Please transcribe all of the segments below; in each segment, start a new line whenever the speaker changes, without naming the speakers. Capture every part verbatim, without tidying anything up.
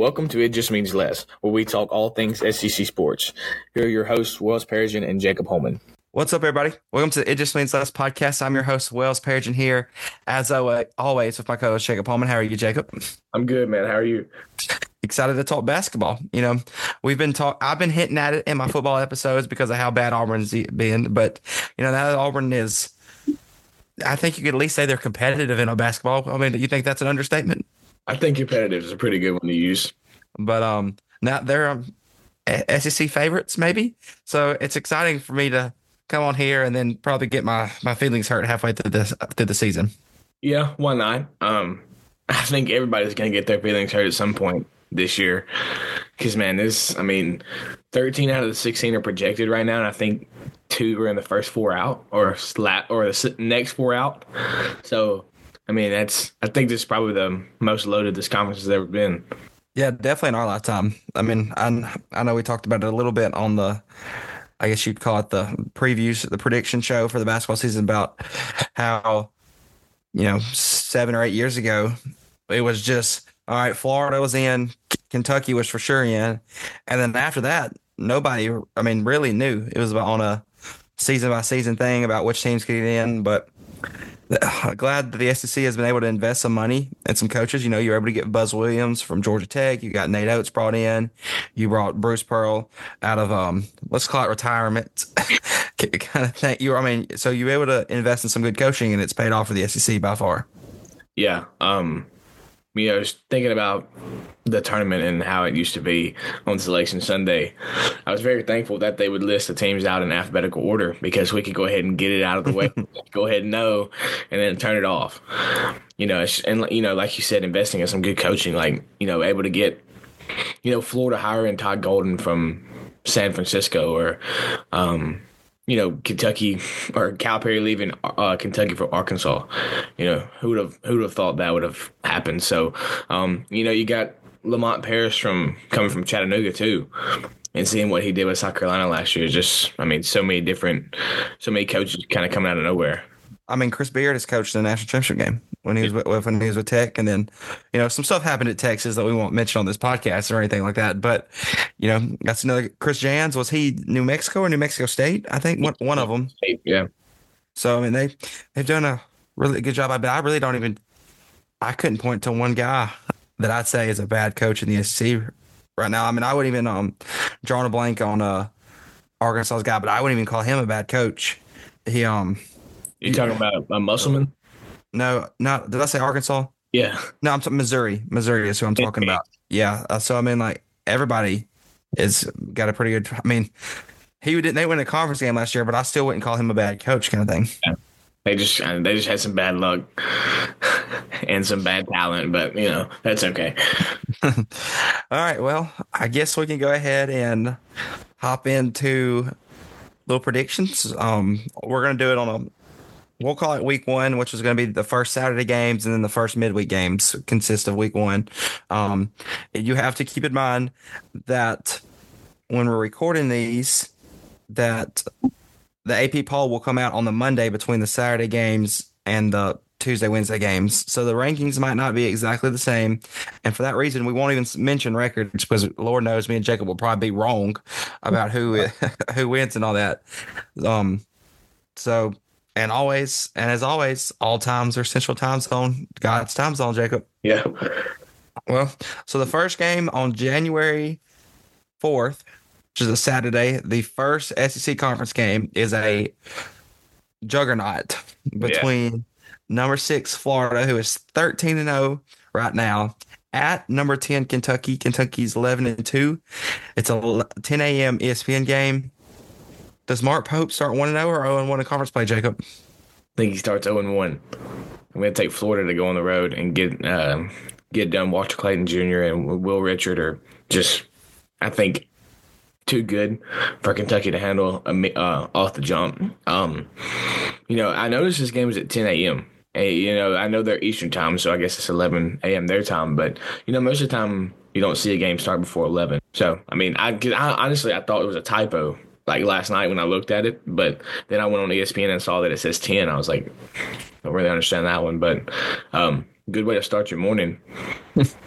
Welcome to It Just Means Less, where we talk all things S E C sports. Here are your hosts, Wells Perigin and Jacob Holman.
What's up, everybody? Welcome to the It Just Means Less podcast. I'm your host, Wells Perigin, here, as always, with my co-host, Jacob Holman. How are you, Jacob?
I'm good, man. How are you?
Excited to talk basketball. You know, we've been talk. I've been hinting at it in my football episodes because of how bad Auburn's been. But, you know, now that Auburn is, I think you could at least say they're competitive in a basketball. I mean, do you think that's an understatement?
I think competitive is a pretty good one to use.
But um, now they're um, S E C favorites, maybe. So it's exciting for me to come on here and then probably get my, my feelings hurt halfway through this through the season.
Yeah, why not? Um, I think everybody's going to get their feelings hurt at some point this year. Because, man, this, I mean, thirteen out of the sixteen are projected right now, and I think two are in the first four out or slat or the next four out. So, I mean, that's I think this is probably the most loaded this conference has ever been.
Yeah, definitely in our lifetime. I mean, I, I know we talked about it a little bit on the, I guess you'd call it the previews, the prediction show for the basketball season about how, you know, seven or eight years ago, it was just, all right, Florida was in, Kentucky was for sure in. And then after that, nobody, I mean, really knew. It was about on a season by season thing about which teams could get in. But glad that the S E C has been able to invest some money and some coaches. You know, you're able to get Buzz Williams from Georgia Tech. You got Nate Oates brought in. You brought Bruce Pearl out of, um, let's call it retirement kind of thing. You, I mean, so you were able to invest in some good coaching, and it's paid off for the S E C by far.
Yeah. Um, you know, I was thinking about the tournament and how it used to be on Selection Sunday. I was very thankful that they would list the teams out in alphabetical order because we could go ahead and get it out of the way, go ahead and know, and then turn it off. You know, and, you know, like you said, investing in some good coaching, like, you know, able to get, you know, Florida hiring Todd Golden from San Francisco or, um, you know, Kentucky or Calipari leaving uh, Kentucky for Arkansas. You know, who would have who would have thought that would have happened? So, um, you know, you got Lamont Paris from coming from Chattanooga too, and seeing what he did with South Carolina last year. Just, I mean, so many different, so many coaches kind of coming out of nowhere.
I mean, Chris Beard has coached in the national championship game when he was with, when he was with Tech, and then, you know, some stuff happened at Texas that we won't mention on this podcast or anything like that. But, you know, that's another. Chris Jans, was he New Mexico or New Mexico State? I think one one of them.
Yeah.
So I mean, they they've done a really good job. But I really don't even. I couldn't point to one guy that I'd say is a bad coach in the S E C right now. I mean, I wouldn't even um drawing a blank on uh Arkansas's guy, but I wouldn't even call him a bad coach. He um.
You talking about a Musselman?
No, not did I say Arkansas?
Yeah.
No, I'm talking Missouri. Missouri is who I'm talking about. Yeah. Uh, so I mean, like, everybody is got a pretty good. I mean, he didn't. They win a conference game last year, but I still wouldn't call him a bad coach, kind of thing.
Yeah. They just they just had some bad luck and some bad talent, but you know that's okay.
All right. Well, I guess we can go ahead and hop into little predictions. Um, we're gonna do it on a. We'll call it week one, which is going to be the first Saturday games, and then the first midweek games consist of week one. Um, you have to keep in mind that when we're recording these, that the A P poll will come out on the Monday between the Saturday games and the Tuesday, Wednesday games. So the rankings might not be exactly the same. And for that reason, we won't even mention records because Lord knows me and Jacob will probably be wrong about who who wins and all that. Um, so... And always, and as always, all times are Central Time Zone, God's time zone, Jacob.
Yeah.
Well, so the first game on January fourth, which is a Saturday, the first S E C conference game is a juggernaut between yeah. number six Florida, who is thirteen and oh right now, at number ten Kentucky. Kentucky's eleven and two. It's a ten a.m. E S P N game. Does Mark Pope start one and oh or oh and one in conference play, Jacob?
I think he starts oh and one. I'm going to take Florida to go on the road and get uh, get done. Walter Clayton Junior and Will Richard are just, I think, too good for Kentucky to handle uh, off the jump. Um, you know, I noticed this game is at ten a.m. Hey, you know, I know they're Eastern time, so I guess it's eleven a.m. their time. But, you know, most of the time you don't see a game start before eleven. So, I mean, I, I honestly, I thought it was a typo. Like last night when I looked at it, but then I went on E S P N and saw that it says ten. I was like, I don't really understand that one, but um, good way to start your morning.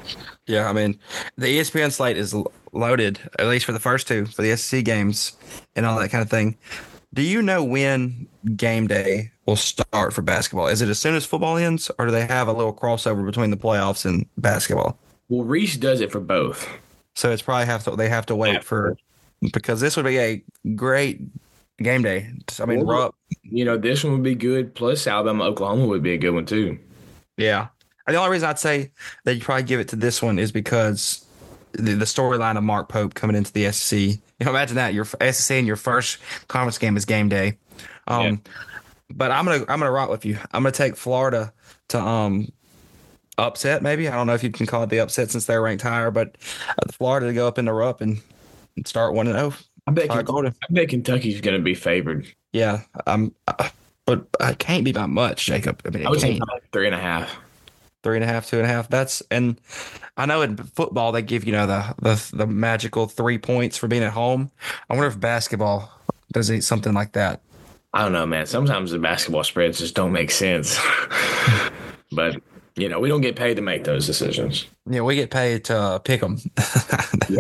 Yeah, I mean, the E S P N slate is l- loaded, at least for the first two, for the S E C games and all that kind of thing. Do you know when game day will start for basketball? Is it as soon as football ends, or do they have a little crossover between the playoffs and basketball?
Well, Reese does it for both.
So it's probably have to they have to wait for because this would be a great game day. I mean,
Well,
Rupp,
you know, this one would be good. Plus, Alabama, Oklahoma would be a good one too.
yeah. And the only reason I'd say that you probably give it to this one is because the, the storyline of Mark Pope coming into the S E C. You know, imagine that your S E C and your first conference game is game day.
Yeah.
Um, but I'm gonna I'm gonna rock with you. I'm gonna take Florida to um upset maybe. I don't know if you can call it the upset since they're ranked higher, but uh, Florida to go up in the Rupp and start one and zero.
I bet,
Fire
Kentucky,
Golden.
I bet Kentucky's going to be favored.
Yeah, um, uh, but I can't be by much, Jacob. I mean,
I
it
would say
can't.
probably three and a half.
Three and a half, two and a half. That's and I know in football they give you know the the the magical three points for being at home. I wonder if basketball does it something like that.
I don't know, man. Sometimes the basketball spreads just don't make sense. But, you know, we don't get paid to make those decisions.
Yeah, we get paid to uh, pick them.
Yeah.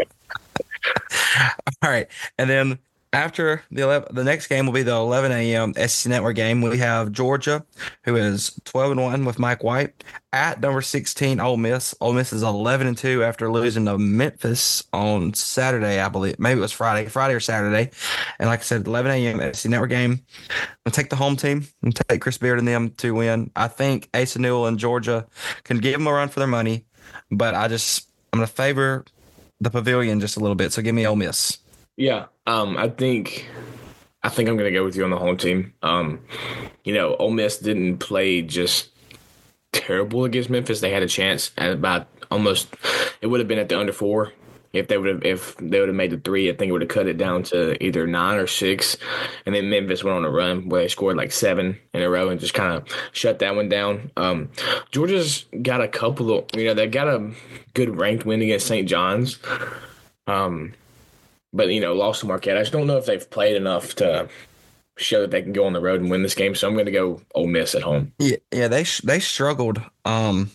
All right, and then after the eleven, the next game will be the eleven a m. S E C Network game. We have Georgia, who is twelve and one with Mike White, at number sixteen Ole Miss. Ole Miss is eleven and two after losing to Memphis on Saturday, I believe. Maybe it was Friday, Friday or Saturday. And like I said, eleven a m. S E C Network game. I'll take the home team and take Chris Beard and them to win. I think Asa Newell and Georgia can give them a run for their money, but I just I'm going to favor the Pavilion just a little bit. So give me Ole Miss.
Yeah. Um, I think I think I'm gonna go with you on the home team. Um, you know, Ole Miss didn't play just terrible against Memphis. They had a chance at about almost it would have been at the under four. If they would have if they would have made the three, I think it would have cut it down to either nine or six. And then Memphis went on a run where they scored like seven in a row and just kind of shut that one down. Um, Georgia's got a couple of you know, they got a good ranked win against Saint John's. Um But, you know, lost to Marquette. I just don't know if they've played enough to show that they can go on the road and win this game. So I'm going to go Ole Miss at home.
Yeah, yeah, they they struggled um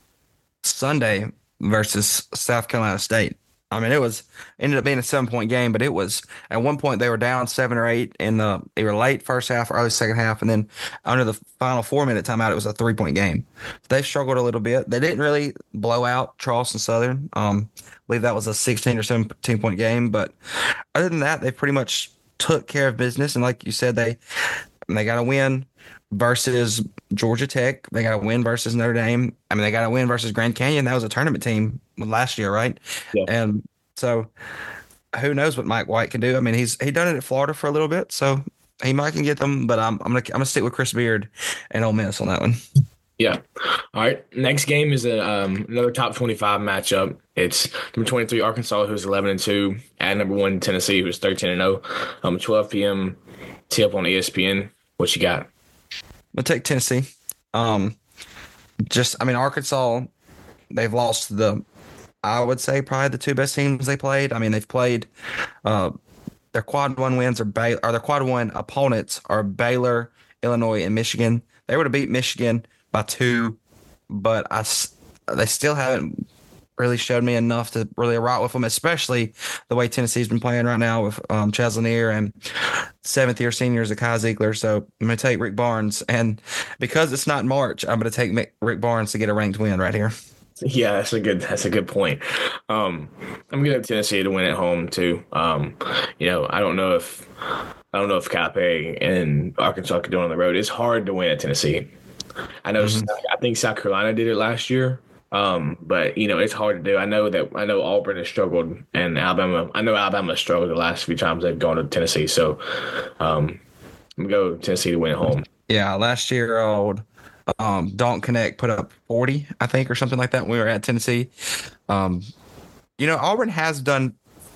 Sunday versus South Carolina State. I mean, it was ended up being a seven point game, but it was at one point they were down seven or eight in the they were late first half, early second half, and then under the final four minute timeout, it was a three point game. They've struggled a little bit. They didn't really blow out Charleston Southern. Um, I believe that was a sixteen or seventeen point game, but other than that, they pretty much took care of business. And like you said, they they got a win versus Georgia Tech. They got a win versus Notre Dame. I mean, they got a win versus Grand Canyon. That was a tournament team last year, right?
Yeah.
And so who knows what Mike White can do? I mean, he's he done it at Florida for a little bit, so he might can get them. But I'm I'm gonna I'm gonna stick with Chris Beard and Ole Miss on that one.
Yeah. All right. Next game is a um, another top twenty-five matchup. It's number twenty-three Arkansas, who's eleven and two, at number one Tennessee, who's thirteen and oh. Um, twelve p.m. tip on E S P N. What you got?
I'll take Tennessee. Um, just I mean Arkansas, they've lost the I would say probably the two best teams they played. I mean they've played uh, their quad one wins are Baylor, or their quad one opponents are Baylor, Illinois, and Michigan. They would have beat Michigan by two, but I they still haven't really showed me enough to really rock with them, especially the way Tennessee's been playing right now with um, Chaz Lanier and seventh year seniors Kai Ziegler. So I'm going to take Rick Barnes. And because it's not March, I'm going to take Rick Barnes to get a ranked win right here.
Yeah, that's a good that's a good point. Um, I'm going to Tennessee to win at home too. Um, you know, I don't know if I don't know if Cape and Arkansas could do it on the road. It's hard to win at Tennessee. I know. Mm-hmm. I think South Carolina did it last year. Um, but you know, it's hard to do. I know that I know Auburn has struggled and Alabama. I know Alabama has struggled the last few times they've gone to Tennessee. So, um, I'm gonna go Tennessee to win at home.
Yeah, last year old um, Don't Connect put up forty, I think, or something like that when we were at Tennessee. Um, you know, Auburn has done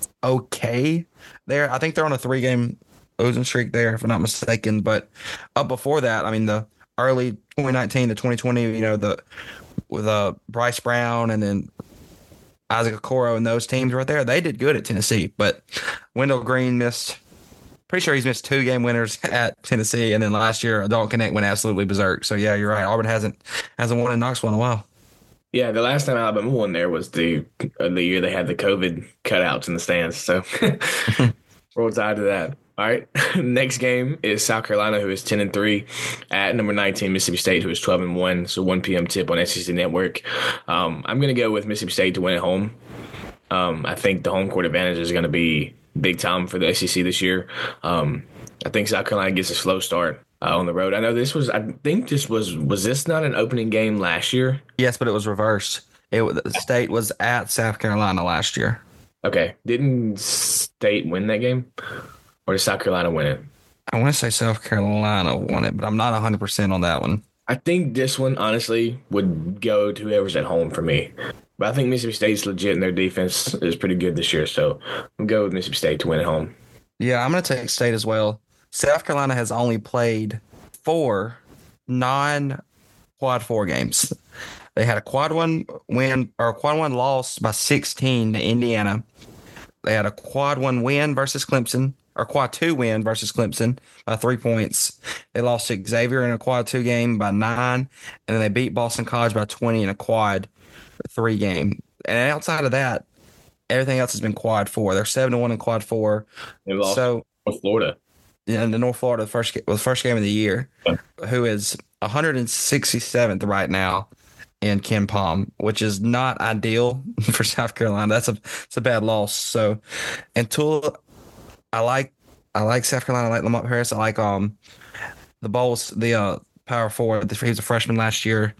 okay there. I think they're on a three-game losing streak there, if I'm not mistaken. But up before that, I mean, the early twenty nineteen to twenty twenty, you know, the with uh, Bryce Brown and then Isaac Okoro and those teams right there, they did good at Tennessee. But Wendell Green missed, pretty sure he's missed two game winners at Tennessee. And then last year, Don't Connect went absolutely berserk. So, yeah, you're right. Auburn hasn't hasn't won in Knoxville in a while.
Yeah, the last time Alabama won there was the uh, the year they had the COVID cutouts in the stands. So roll tide to that. All right. Next game is South Carolina, who is ten and three, at number nineteen Mississippi State, who is twelve and one. So one p m tip on S E C Network. Um, I'm gonna go with Mississippi State to win at home. Um, I think the home court advantage is going to be big time for the S E C this year. Um, I think South Carolina gets a slow start uh, on the road. I know this was. I think this was. Was this not an opening game last year?
Yes, but it was reversed. It the state was at South Carolina last year.
Okay, didn't State win that game, or did South Carolina win it?
I want to say South Carolina won it, but I'm not one hundred percent on that one.
I think this one honestly would go to whoever's at home for me. But I think Mississippi State's legit and their defense is pretty good this year. So I'm going with Mississippi State to win at home.
Yeah, I'm going to take State as well. South Carolina has only played four non-quad four games. They had a quad one win or a quad one loss by sixteen to Indiana. They had a quad one win versus Clemson, or quad two win versus Clemson by three points. They lost to Xavier in a quad two game by nine, and then they beat Boston College by twenty in a quad three game. And outside of that, everything else has been quad four. They're seven to one in quad four.
They lost
So
to Florida.
yeah, in the North Florida, the first was the first game of the year,
Yeah.
who is one hundred sixty-seventh right now in Ken Palm, which is not ideal for South Carolina. That's a it's a bad loss. So until I like I like South Carolina, I like Lamont Paris, I like um the Bowls, the uh power forward. He was a freshman last year,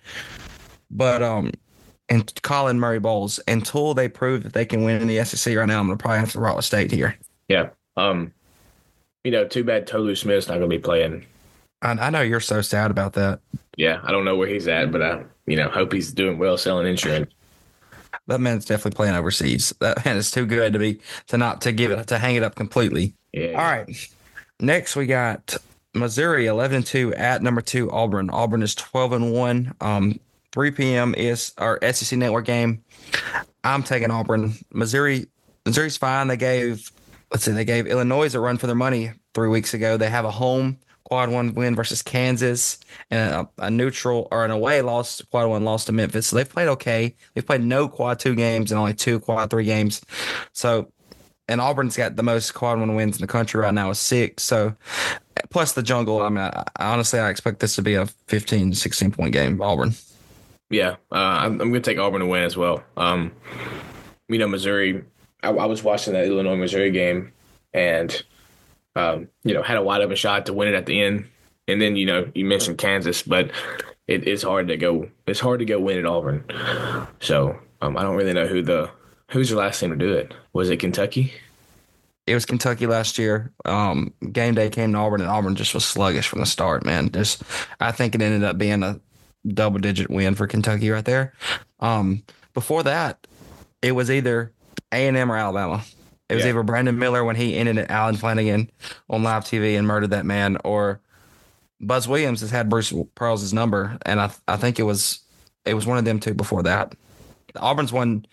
but um and Colin Murray Bowles, until they prove that they can win in the S E C right now, I'm gonna probably have to rock with State here.
Yeah. Um. You know, too bad Tolu Smith's not going to be playing.
I, I know you're so sad about that.
Yeah, I don't know where he's at, but I, you know, hope he's doing well selling insurance.
That man's definitely playing overseas. That man is too good to be to not to give it to hang it up completely.
Yeah.
All right. Next we got Missouri eleven and two at number two Auburn. Auburn is twelve and one. Um, three p m is our S E C Network game. I'm taking Auburn. Missouri Missouri's fine. They gave let's see, they gave Illinois a run for their money three weeks ago. They have a home quad one win versus Kansas and a, a neutral or an away loss, quad one loss to Memphis. So they've played okay. They've played no quad two games and only two quad three games. So, and Auburn's got the most quad one wins in the country right now with six. So, plus the jungle. I mean, I, honestly, I expect this to be a fifteen, sixteen point game, Auburn.
Yeah, uh, I'm, I'm going to take Auburn to win as well. Um, you know, Missouri, I, I was watching that Illinois Missouri game and, um, you know, had a wide open shot to win it at the end. And then, you know, you mentioned Kansas, but it, it's hard to go. It's hard to go win at Auburn. So um, I don't really know who the who's the last team to do it. Was it Kentucky?
It was Kentucky last year. Um, game day came to Auburn, and Auburn just was sluggish from the start, man. Just, I think it ended up being a double digit win for Kentucky right there. Um, before that, it was either A and M or Alabama. It was
Yeah.
either Brandon Miller when he ended at Alan Flanagan on live T V and murdered that man, or Buzz Williams has had Bruce Pearls' number, and I I think it was it was one of them two before that. Auburn's won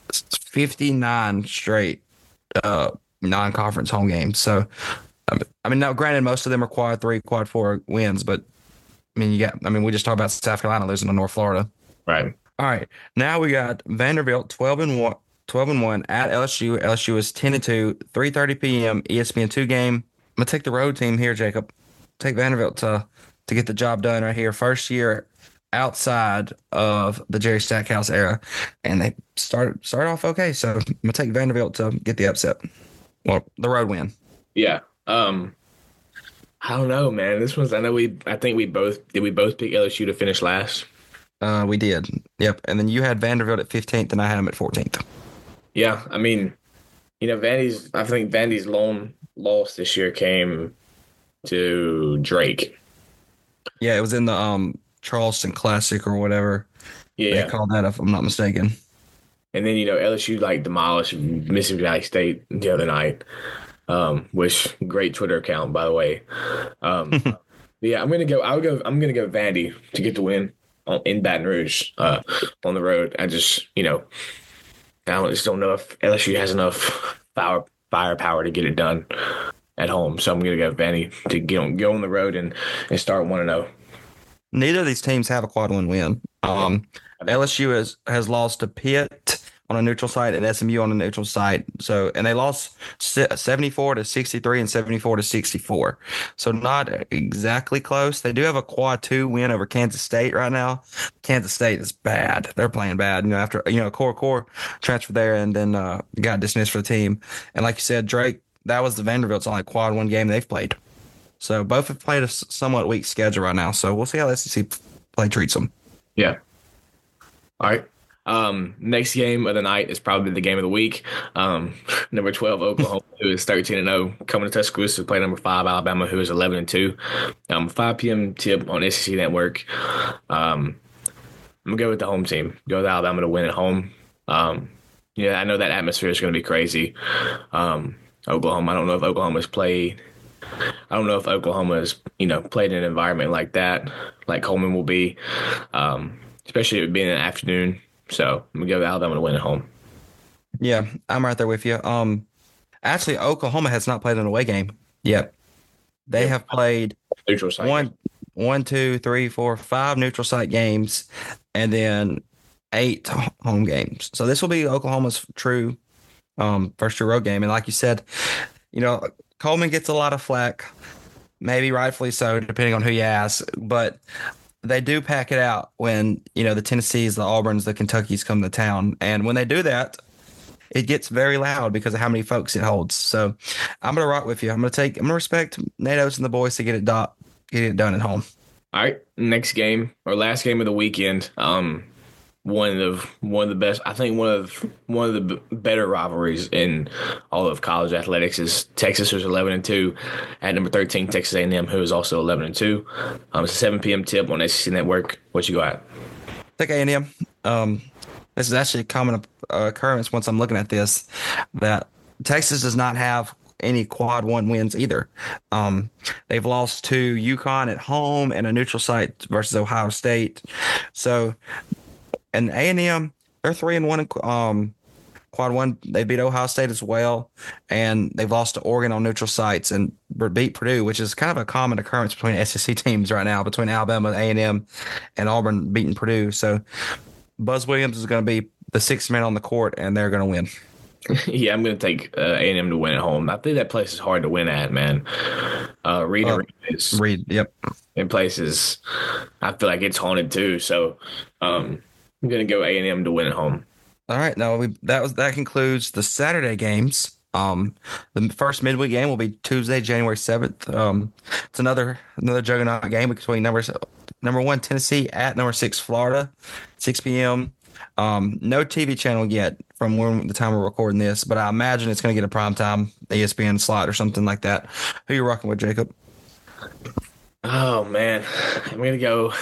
fifty-nine straight uh, non-conference home games. So, I mean, now granted, most of them are quad three, quad four wins, but I mean, you got. I mean, we just talked about South Carolina losing to North Florida.
Right.
All right, now we got Vanderbilt twelve and one, twelve and one at L S U. L S U is ten and two, three thirty p m E S P N two game. I'm gonna take the road team here, Jacob. Take Vanderbilt to to get the job done right here. First year outside of the Jerry Stackhouse era, and they started started off okay. So I'm gonna take Vanderbilt to get the upset. Well, the road win.
Yeah. Um, I don't know, man. This one's. I know we. I think we both did. We both pick L S U to finish last.
Uh, we did. Yep. And then you had Vanderbilt at fifteenth, and I had them at fourteenth.
Yeah. I mean, you know, Vandy's. I think Vandy's lone loss this year came to Drake.
Yeah, it was in the um Charleston Classic or whatever
Yeah.
they called that, if I'm not mistaken.
And then, you know, L S U like demolished Mississippi Valley State the other night, um, which great Twitter account, by the way. Um, yeah, I'm gonna go. I'll go. I'm gonna go Vandy to get the win on, in Baton Rouge uh, on the road. I just, you know, I don't, just don't know if L S U has enough fire firepower to get it done at home. So I'm gonna go Vandy to get on go on the road and and start one and zero.
Neither of these teams have a quad one win. Um, L S U has has lost to Pitt on a neutral site and S M U on a neutral site. So, and they lost seventy-four to sixty-three and seventy-four to sixty-four. So not exactly close. They do have a quad two win over Kansas State right now. Kansas State is bad. They're playing bad. You know, after, you know, core core transferred there and then uh, got dismissed for the team. And like you said, Drake, that was the Vanderbilt's only quad one game they've played. So both have played a somewhat weak schedule right now. So we'll see how the S E C play treats them.
Yeah. All right. Um, next game of the night is probably the game of the week. Um, number twelve, Oklahoma, who is thirteen and oh, coming to Tuscaloosa to play number five, Alabama, who is eleven and two. Um, five p.m. tip on S E C Network. Um, I'm gonna go with the home team. Go with Alabama to win at home. Um, yeah, I know that atmosphere is going to be crazy. Um, Oklahoma. I don't know if Oklahoma's played. I don't know if Oklahoma has, you know, played in an environment like that, like Coleman will be, um, especially it being in the afternoon. So I'm gonna go with Alabama to win at home.
Yeah, I'm right there with you. Um, actually, Oklahoma has not played an away game yet. They have played
neutral site
one, one, two, three, four, five neutral site games, and then eight home games. So this will be Oklahoma's true um, first true road game. And like you said, you know, Coleman gets a lot of flack, maybe rightfully so, depending on who you ask. But they do pack it out when, you know, the Tennessees, the Auburns, the Kentuckys come to town. And when they do that, it gets very loud because of how many folks it holds. So I'm going to rock with you. I'm going to take, I'm going to respect Nate Oates and the boys to get it, do, get it done at home.
All right. Next game or last game of the weekend. Um, one of one of the best, I think one of one of the b- better rivalries in all of college athletics is Texas, who's eleven and two, at number thirteen, Texas A and M, who is also eleven and two. Um, it's a seven p.m. tip on S E C Network. What you got?
Take A and M. Um, this is actually a common uh, occurrence once I'm looking at this, that Texas does not have any quad one wins either. Um, they've lost to UConn at home and a neutral site versus Ohio State. So, and A and M, they're three and one in um, quad one. They beat Ohio State as well, and they've lost to Oregon on neutral sites and beat Purdue, which is kind of a common occurrence between S E C teams right now, between Alabama, A and M, and Auburn beating Purdue. So Buzz Williams is going to be the sixth man on the court, and they're going to win.
Yeah, I'm going to take uh, A and M to win at home. I think that place is hard to win at, man. Uh, Reed uh, is
Reed, yep.
In places, I feel like it's haunted too. So um, I'm going to go A and M to win at home.
All right, now we that was that concludes the Saturday games. Um, the first midweek game will be Tuesday, January seventh. Um, it's another another juggernaut game between numbers number one Tennessee at number six Florida, six p.m. Um, no T V channel yet from when the time we're recording this, but I imagine it's going to get a prime time E S P N slot or something like that. Who you rocking with, Jacob?
Oh man, I'm gonna go.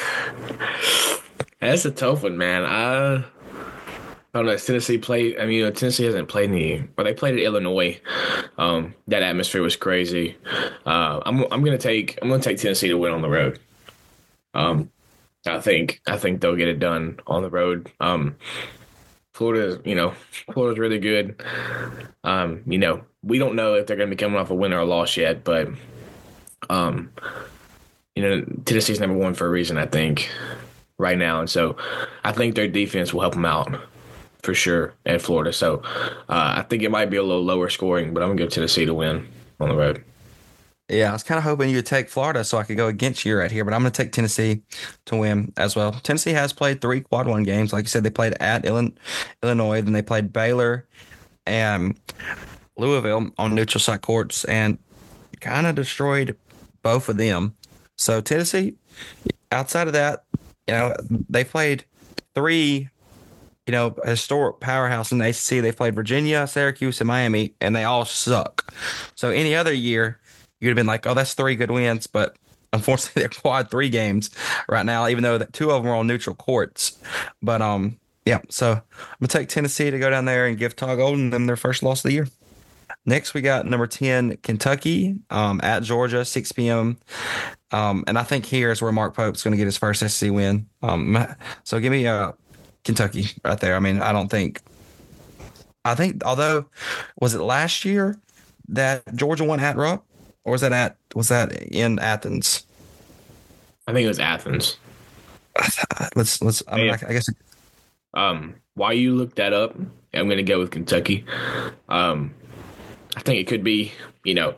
That's a tough one, man. I, I don't know. Tennessee played. I mean, you know, Tennessee hasn't played any, but they played at Illinois. Um, that atmosphere was crazy. Uh, I'm I'm gonna take I'm gonna take Tennessee to win on the road. Um, I think I think they'll get it done on the road. Um, Florida, you know, Florida's really good. Um, you know, we don't know if they're going to be coming off a win or a loss yet, but um, you know, Tennessee's number one for a reason, I think, right now, and so I think their defense will help them out for sure at Florida. So uh, I think it might be a little lower scoring, but I'm gonna give Tennessee to win on the road.
Yeah, I was kind of hoping you would take Florida so I could go against you right here, but I'm going to take Tennessee to win as well. Tennessee has played three quad one games. Like you said, they played at Illinois, then they played Baylor and Louisville on neutral site courts and kind of destroyed both of them. So Tennessee, outside of that, you know, they played three, you know, historic powerhouse in the A C C. They played Virginia, Syracuse, and Miami, and they all suck. So any other year, you'd have been like, oh, that's three good wins. But unfortunately, they're quad three games right now, even though two of them are on neutral courts. But, um, yeah, so I'm going to take Tennessee to go down there and give Todd Golden them their first loss of the year. Next, we got number ten, Kentucky um, at Georgia, six p.m. Um, and I think here is where Mark Pope's going to get his first S E C win. Um, so give me uh, Kentucky right there. I mean, I don't think – I think, although, was it last year that Georgia won at Rupp? Or was that at was that in Athens?
I think it was Athens.
Let's let's. I mean, I, I guess
Um, while you look that up, I'm going to go with Kentucky. Um, I think it could be, you know,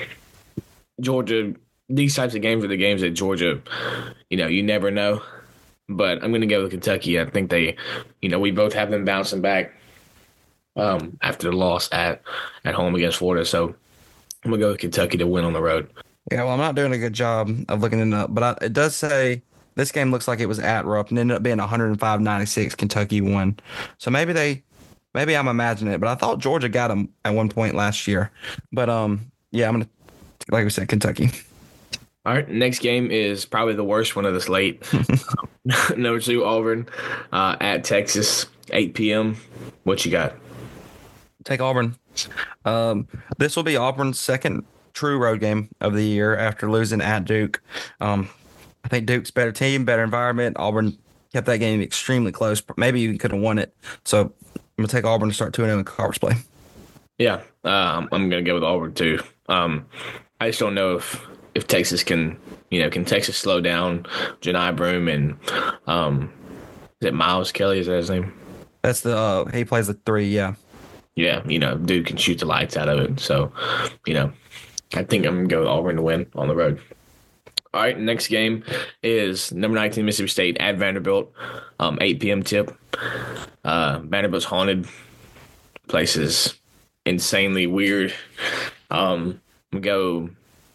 Georgia. These types of games are the games that Georgia, you know, you never know. But I'm going to go with Kentucky. I think they, you know, we both have them bouncing back um, after the loss at at home against Florida. So I'm going to go with Kentucky to win on the road.
Yeah, well, I'm not doing a good job of looking it up, but I, it does say this game looks like it was at Rupp and ended up being one oh five ninety-six. Kentucky won. So maybe they, maybe I'm imagining it, but I thought Georgia got them at one point last year. But um, yeah, I'm gonna, like we said, Kentucky.
All right, next game is probably the worst one of the slate. Number two, Auburn uh, at Texas, eight p.m. What you got?
Take Auburn. Um, this will be Auburn's second true road game of the year after losing at Duke. Um, I think Duke's better team, better environment. Auburn kept that game extremely close. Maybe even could have won it. So I'm gonna take Auburn to start two and zero in conference play.
Yeah, um, I'm gonna go with Auburn too. Um, I just don't know if if Texas can, you know, can Texas slow down Janai Broome and um, is it Miles Kelly? Is that his name?
That's the uh, he plays the three. Yeah.
Yeah, you know, dude can shoot the lights out of it. So, you know, I think I'm gonna go with Auburn to win on the road. All right, next game is number nineteen Mississippi State at Vanderbilt, um, eight p.m. tip. Uh, Vanderbilt's haunted. Place is insanely weird. Um, I'm gonna go.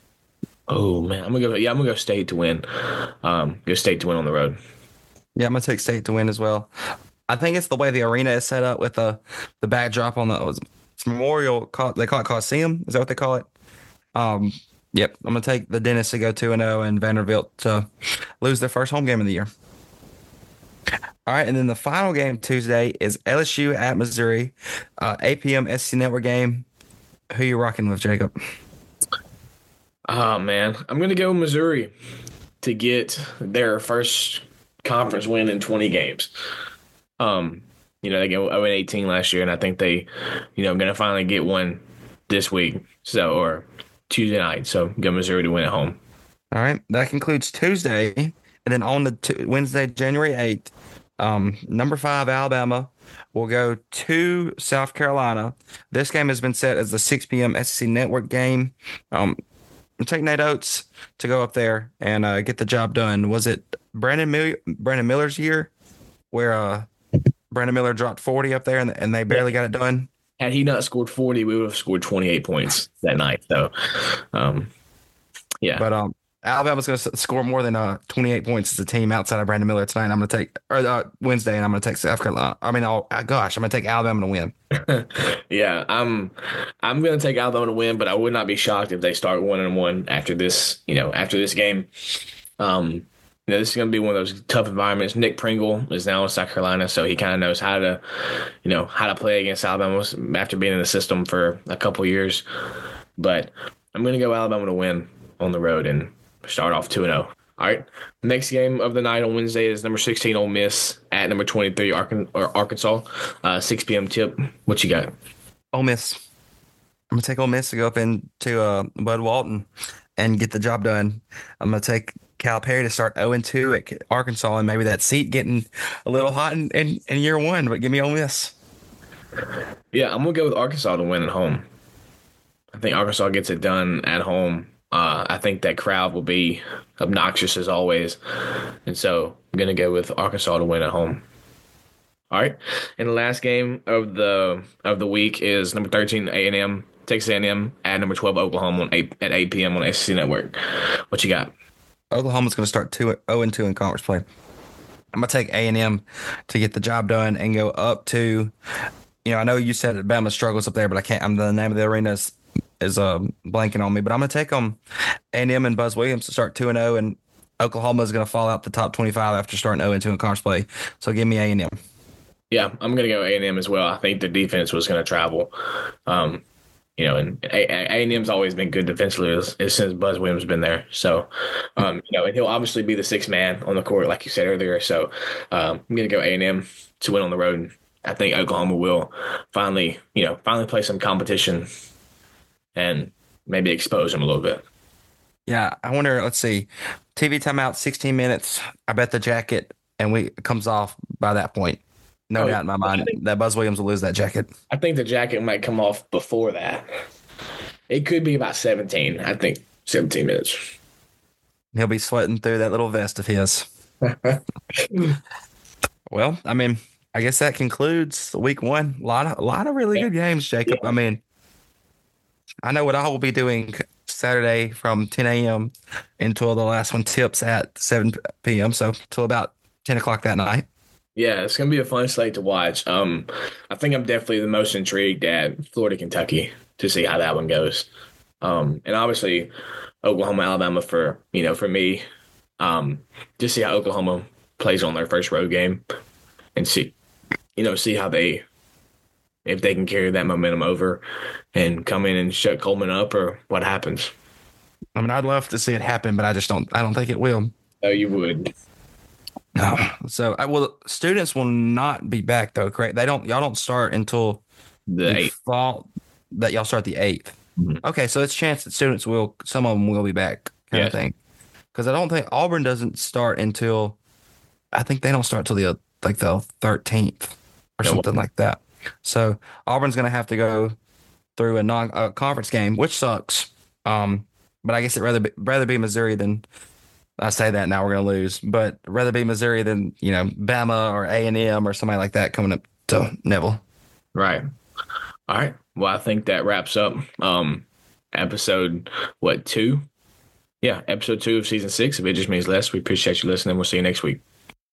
Oh man, I'm gonna go. Yeah, I'm gonna go State to win. Um, go State to win on the road.
Yeah, I'm gonna take State to win as well. I think it's the way the arena is set up with the the backdrop on the it's Memorial. They call it Coliseum. Is that what they call it? Um, yep. I'm gonna take the Dentist to go two and zero, and Vanderbilt to lose their first home game of the year. All right, and then the final game Tuesday is L S U at Missouri, uh, eight p.m. S E C Network game. Who you rocking with, Jacob?
Oh man, I'm gonna go Missouri to get their first conference win in twenty games. Um, you know, they go oh and eighteen last year, and I think they, you know, going to finally get one this week. So, or Tuesday night. So, go Missouri to win at home.
All right, that concludes Tuesday, and then on the t- Wednesday, January eighth, um, number five Alabama will go to South Carolina. This game has been set as the six p.m. S E C Network game. Um, I'm taking Nate Oates to go up there and uh, get the job done. Was it Brandon Mil- Brandon Miller's year where uh, Brandon Miller dropped forty up there and, and they barely got it done?
Had he not scored forty, we would have scored twenty-eight points that night. So, um, yeah.
But um, Alabama's going to score more than uh, twenty-eight points as a team outside of Brandon Miller tonight. I'm going to take or uh, Wednesday, and I'm going to take South Carolina. I mean, oh gosh, I'm going to take Alabama to win.
Yeah, I'm I'm going to take Alabama to win, but I would not be shocked if they start one and one after this. You know, after this game. Um, You know, this is going to be one of those tough environments. Nick Pringle is now in South Carolina, so he kind of knows how to, you know, how to play against Alabama after being in the system for a couple years. But I'm going to go Alabama to win on the road and start off two and oh. All right. Next game of the night on Wednesday is number sixteen Ole Miss at number twenty-three Arkansas, uh, six p.m. tip. What you got?
Ole Miss. I'm going to take Ole Miss to go up into uh, Bud Walton and get the job done. I'm going to take Calipari to start oh and two at Arkansas, and maybe that seat getting a little hot in, in, in year one, but give me Ole Miss.
Yeah, I'm going to go with Arkansas to win at home. I think Arkansas gets it done at home. Uh, I think that crowd will be obnoxious as always. And so I'm going to go with Arkansas to win at home. All right. And the last game of the of the week is number thirteen A and M, Texas A and M at number twelve Oklahoma on eight, at eight p.m. on S E C Network. What you got?
Oklahoma's going to start two, oh and two in conference play. I'm going to take A and M to get the job done and go up to, you know, I know you said Alabama struggles up there, but I can't, I'm the name of the arena is, is uh, blanking on me, but I'm going to take them A and M and Buzz Williams to start two and oh, and Oklahoma is going to fall out the top twenty-five after starting oh and two in conference play. So give me A and M.
Yeah, I'm going to go A and M as well. I think the defense was going to travel. Um, You know, and A and M's always been good defensively as, as since Buzz Williams has been there. So, um, you know, and he'll obviously be the sixth man on the court, like you said earlier. So, um, I'm going to go A and M to win on the road. I think Oklahoma will finally, you know, finally play some competition and maybe expose them a little bit.
Yeah, I wonder. Let's see, T V timeout, sixteen minutes. I bet the jacket and we it comes off by that point. No
Oh,
doubt in my
I
mind
think
that Buzz Williams will lose that jacket.
I think the jacket might come off before that. It could be about seventeen. I think seventeen minutes.
He'll be sweating through that little vest of his. Well, I mean, I guess that concludes week one. A lot of a lot of really
Yeah.
good games, Jacob. I mean, I know what I will be doing Saturday from ten a m until the last one tips at seven p m. So till about ten o'clock that night.
Yeah, it's gonna be a fun slate to watch. Um, I think I'm definitely the most intrigued at Florida, Kentucky to see how that one goes. Um, and obviously Oklahoma, Alabama for you know for me, um, just see how Oklahoma plays on their first road game and see you know see how they if they can carry that momentum over and come in and shut Coleman up or what happens.
I mean, I'd love to see it happen, but I just don't. I don't think it will.
Oh, you would.
No. So, I well, students will not be back though. Correct? They don't. Y'all don't start until
The
the
eight.
fall. That y'all start the eighth.
Mhm.
Okay, so it's a chance that students will. Some of them will be back, kind
Yes.
of thing. Because I don't think Auburn doesn't start until. I think they don't start till the like the thirteenth or
No.
something like that. So Auburn's going to have to go through a non a conference game, which sucks. Um, but I guess it'd rather be, rather be Missouri than I say that now we're going to lose, but rather be Missouri than you know Bama or A and M or somebody like that coming up to Neville.
Right. All right. Well, I think that wraps up um episode what two? Yeah, episode two of season six. If it just means less, we appreciate you listening. We'll see you next week.